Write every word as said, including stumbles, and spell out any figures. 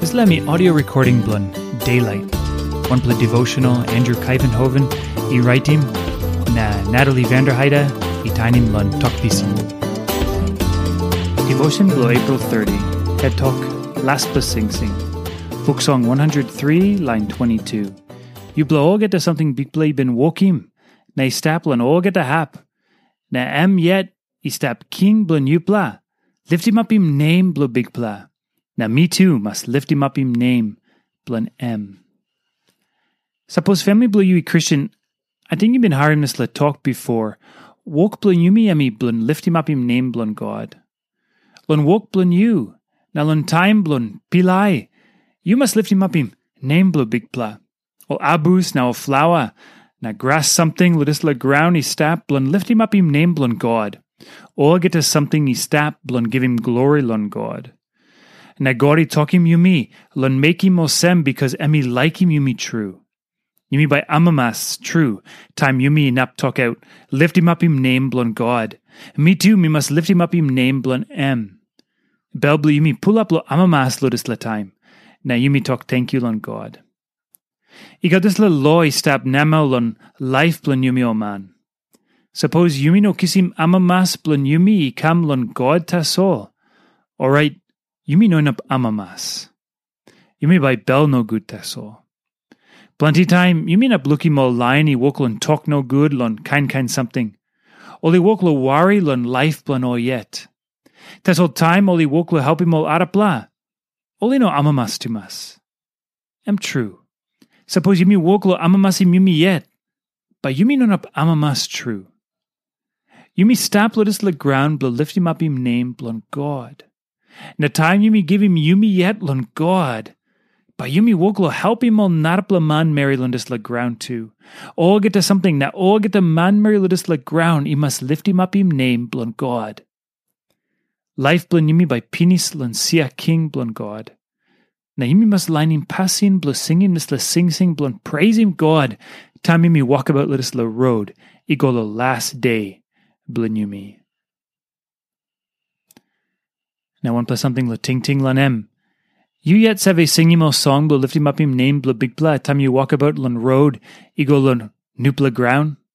This let me audio recording blun Daylight. One play devotional Andrew Kuyvenhoven, e writing na Natalie Vanderheide, e tainim lun talkpisin. Devotion blo April thirtieth. Head talk Last plus Sing Sing. Book song one hundred three, line twenty-two. You blo all get to something big play bin wokim. Na i stap lun all get to hap. Na em yet i stap king blun you pla. Lift him up him name blo big pla. Now me too must lift him up him name, blun M. Suppose family blue you Christian, I think you been hiring this la talk before. Walk blun you me emi blun lift him up him name blun God. Lun walk blun you, now lun time blun pilai. You must lift him up him name blun big pla. Ol abus now a flower, now grass something let us la ground he stap blun lift him up him name blun God. Or get us something he stap blun give him glory lun God. Na gori talk him you me, lun make him osem because emi like him you me true. You me by amamas true, time you me nap talk out, lift him up him name blun God. Me too me must lift him up him name blun M. Belblu you me pull up lo amamas lo dis la time, na you me talk thank you lun God. I got this la loy stab namo lun life blun you me o man. Suppose you me no kiss him amamas blun you me come lun God ta soul. Alright, you me no up amamas. You me by bell no good taso. Plenty time, you mean up looky mo liony wokl and talk no good lon kind kind something. Oli woklo worry lon life plan o yet. Tas all time oli woklo help him all arapla. Oli no amamas to mas. Am true. Suppose you me woklo amamas him you me yet. But you me no up amamas true. You me stop let us la ground blo lift him up him name blon God. Na time you me give him you me yet lun God. But you me woklo help him all narpla man Mary lundis la ground too. All get to something na all get to man Mary lundis la ground he must lift him up him name blun God. Life blun you me by pinis lun sia king blun God. Na you me must line him passin blo singing this la sing sing blun praise him God. Time you me walk about let us la road. Ego la last day blun you me. Now one plus something la ting ting lan em. You yet save a sing him o song blo lift him up him name blo big pla time you walk about lun road ego lun nupla ground.